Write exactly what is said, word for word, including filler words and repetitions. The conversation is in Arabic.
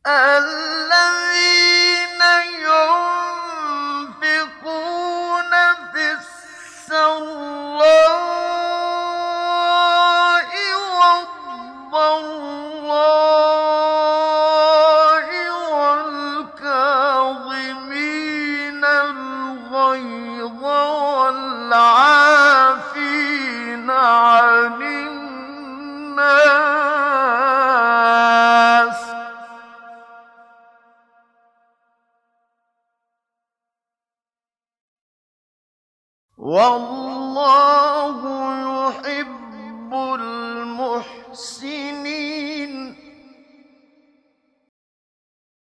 الَّذِينَ يُنفِقُونَ فِي السَّرَّاءِ وَالضَّرَّاءِ وَالْكَاظِمِينَ الْغَيْظَ وَالْعَافِينَ عَنِ النَّاسِ ۗ وَاللَّهُ يُحِبُّ الْمُحْسِنِينَ.